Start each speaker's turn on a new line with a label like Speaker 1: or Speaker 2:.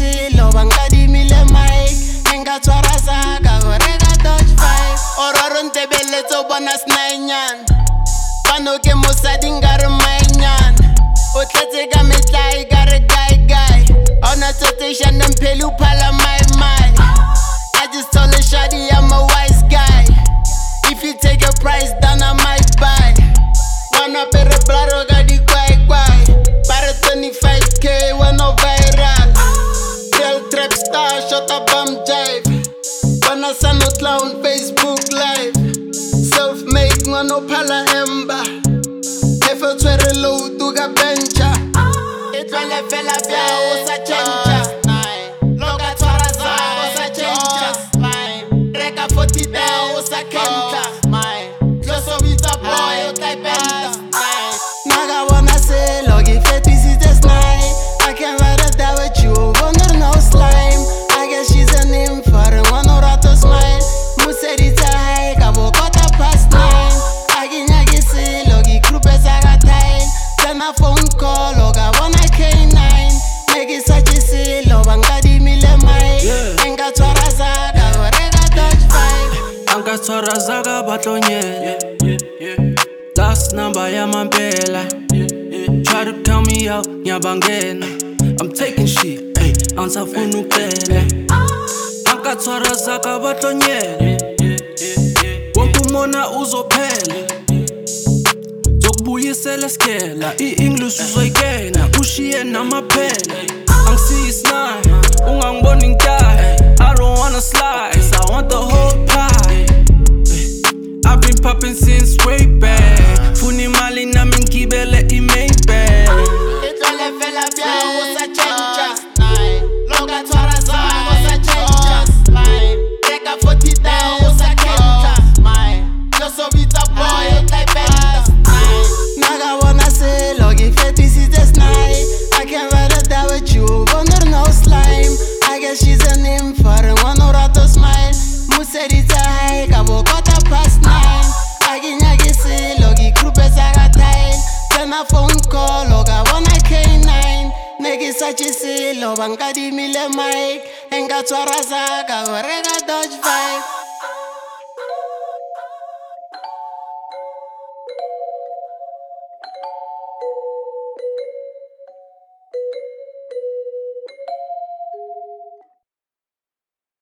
Speaker 1: selo bankadimile mic enka tshwara saka go reka Dodge 5 ororo ntebeletso bona snainyana bano ke mosadi nkare mainyana o tletse ka metlai ka re guy ona tsotsesha ntemphele o phala my I just told a shawty I'm a wise guy. If you take a price down I might buy. Wanna pay the blood or got the quay. Para 25k when no viral. Real trap star shot a bum jive. Wanna send no clown Facebook live. Self-made no pala emba. If I try to load to ga bencha. It will le fella bia o sa chencha. Naga wanna say logi fet this is just night. I can't rather die with you, wonder no slime. I guess she's a name for one or to smile. Muserita high, kabo kota past 9. Aginyagi say logi krupes aga time. Then a phone call, loga wanna K9. Negi sachi say lobangadi mile mai. Enga twara zaga, orega Dodge 5.
Speaker 2: Anka twara zaga batonye. Last number ya mampela. Try to count me out, nyabangena. I'm taking shit, ayy, ansafuna upela. Anka twara zaga batonye. Wonke umona uzophela. Zokubuyisela skela, i-English uzoyikena. Ushiye namaphela. Angisiyi snide, ungangiboni ngitayi. I don't wanna slice, I want the whole pie. I've been popping since way back. Funi mali na mingibele i-Maybach.
Speaker 1: Itwele fela bia usa chencha. Loga twara zaga usa chencha. Reka 40 down usa chencha. Joso vita boy utaipenda. Naga wanna say logi fet this is just night. I can't rather die with you, wonder no slime. I guess she's a name for one or to smile. Muserita high, kabo kota past 9. Aginyagi say logi krupes aga time. Then a phone call, loga wanna K9. Negi sachi say lo bankadimile mic enka twara zaga go reka Dodge 5.